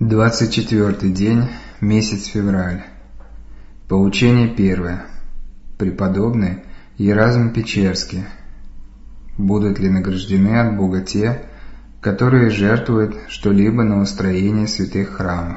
24-й день, месяц февраль. Поучение первое. Преподобный Еразм Печерский. Будут ли награждены от Бога те, которые жертвуют что-либо на устроение святых храмов?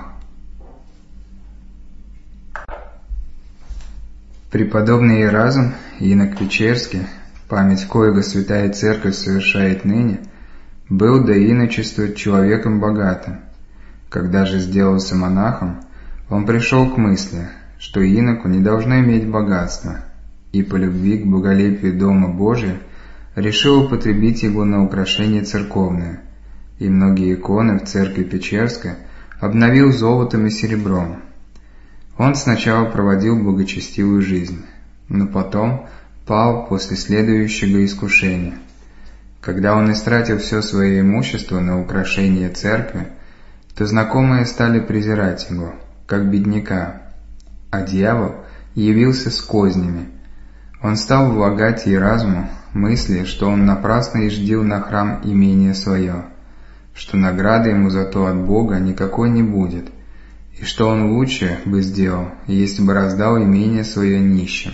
Преподобный Еразм, инок Печерский, память коего Святая Церковь совершает ныне, был до иночества человеком богатым. Когда же сделался монахом, он пришел к мысли, что иноку не должно иметь богатства, и по любви к боголепию Дома Божия решил употребить его на украшение церковное, и многие иконы в церкви Печерской обновил золотом и серебром. Он сначала проводил благочестивую жизнь, но потом пал после следующего искушения. Когда он истратил все свое имущество на украшение церкви, то знакомые стали презирать его, как бедняка, а дьявол явился с кознями. Он стал влагать Еразму мысли, что он напрасно иждил на храм имение свое, что награды ему за то от Бога никакой не будет, и что он лучше бы сделал, если бы раздал имение свое нищим.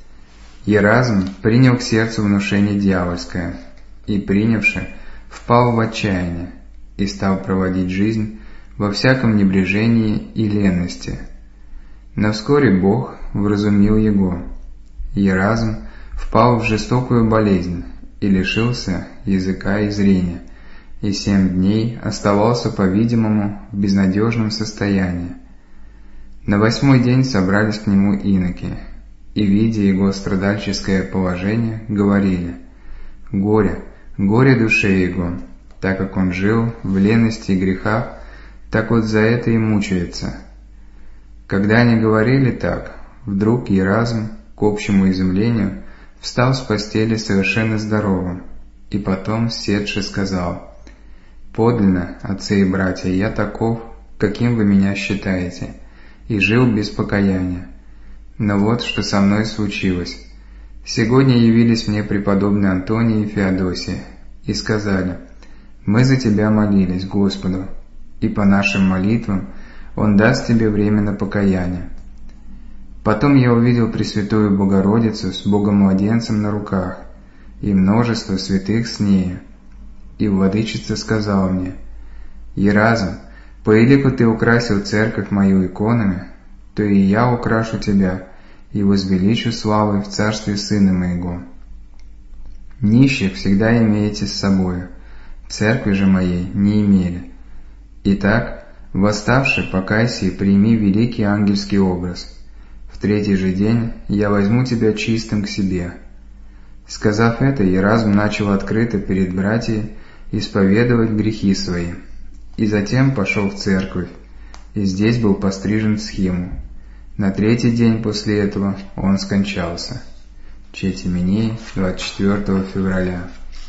Еразм принял к сердцу внушение дьявольское, и, принявши, впал в отчаяние, и стал проводить жизнь во всяком небрежении и ленности. Но вскоре Бог вразумил его. Еразм впал в жестокую болезнь и лишился языка и зрения, и 7 дней оставался, по-видимому, в безнадежном состоянии. На 8-й день собрались к нему иноки, и, видя его страдальческое положение, говорили: «Горе, горе душе его, так как он жил в лености и грехах, так вот за это и мучается». Когда они говорили так, вдруг Еразм, к общему изумлению, встал с постели совершенно здоровым, и потом, сетше, сказал: «Подлинно, отцы и братья, я таков, каким вы меня считаете, и жил без покаяния. Но вот что со мной случилось. Сегодня явились мне преподобные Антоний и Феодосий, и сказали: мы за тебя молились Господу, и по нашим молитвам Он даст тебе время на покаяние. Потом я увидел Пресвятую Богородицу с Богомладенцем на руках, и множество святых с нею. И владычица сказала мне: Еразм, по элику ты украсил церковь мою иконами, то и я украшу тебя и возвеличу славой в царстве Сына моего. Нищих всегда имеете с собою, церкви же моей не имели. Итак, восставши, покайся и прими великий ангельский образ. В 3-й же день я возьму тебя чистым к себе». Сказав это, Еразм начал открыто перед братьями исповедовать грехи свои, и затем пошел в церковь, и здесь был пострижен в схиму. На 3-й день после этого он скончался. Четь именей 24 февраля.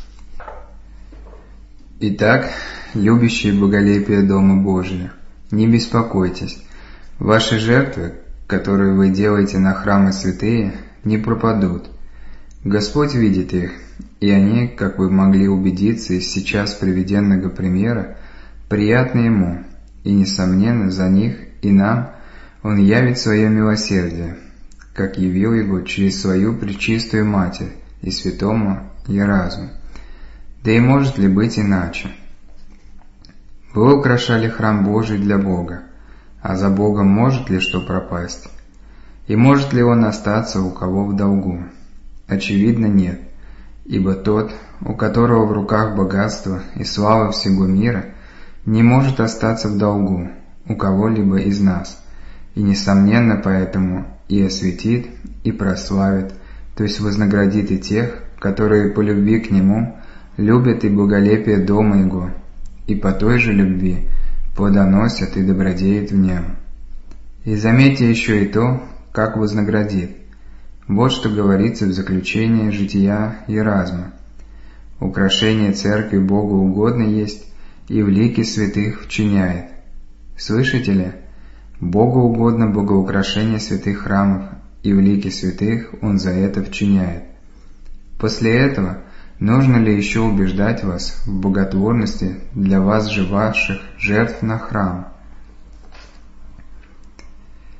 Итак, любящие боголепие Дома Божия, не беспокойтесь, ваши жертвы, которые вы делаете на храмы святые, не пропадут. Господь видит их, и они, как вы могли убедиться из сейчас приведенного примера, приятны Ему, и, несомненно, за них и нам Он явит свое милосердие, как явил его через свою пречистую Матерь и святому Еразму. Да и может ли быть иначе? Вы украшали храм Божий для Бога, а за Богом может ли что пропасть? И может ли он остаться у кого в долгу? Очевидно, нет, ибо тот, у которого в руках богатство и слава всего мира, не может остаться в долгу у кого-либо из нас, и, несомненно, поэтому и осветит, и прославит, то есть вознаградит и тех, которые по любви к Нему любят и боголепие Дома Его, и по той же любви плодоносят и добродеют в нем. И заметьте еще и то, как вознаградит. Вот что говорится в заключении жития Еразма. «Украшение церкви Богу угодно есть, и в лике святых вчиняет». Слышите ли? Богу угодно богоукрашение святых храмов, и в лике святых Он за это вчиняет. После этого нужно ли еще убеждать вас в боготворности для вас же ваших жертв на храм?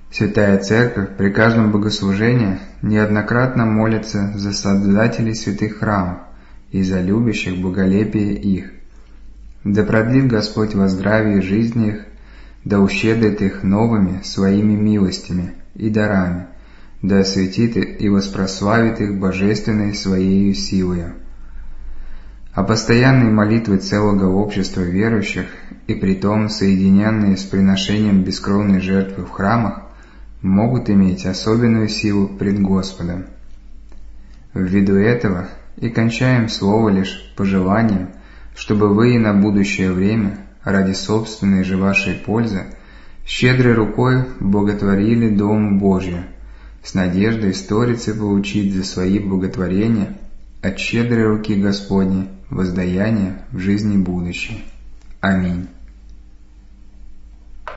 Святая Церковь при каждом богослужении неоднократно молится за создателей святых храмов и за любящих боголепие их. Да продлит Господь во здравии жизни их, да ущедрит их новыми своими милостями и дарами, да осветит и воспрославит их божественной Своею силою. А постоянные молитвы целого общества верующих, и притом соединенные с приношением бескровной жертвы в храмах, могут иметь особенную силу пред Господом. Ввиду этого и кончаем слово лишь пожеланием, чтобы вы и на будущее время, ради собственной же вашей пользы, щедрой рукой боготворили Дому Божию, с надеждой сторицы получить за свои боготворения от щедрой руки Господней воздаяние в жизни будущей. Аминь.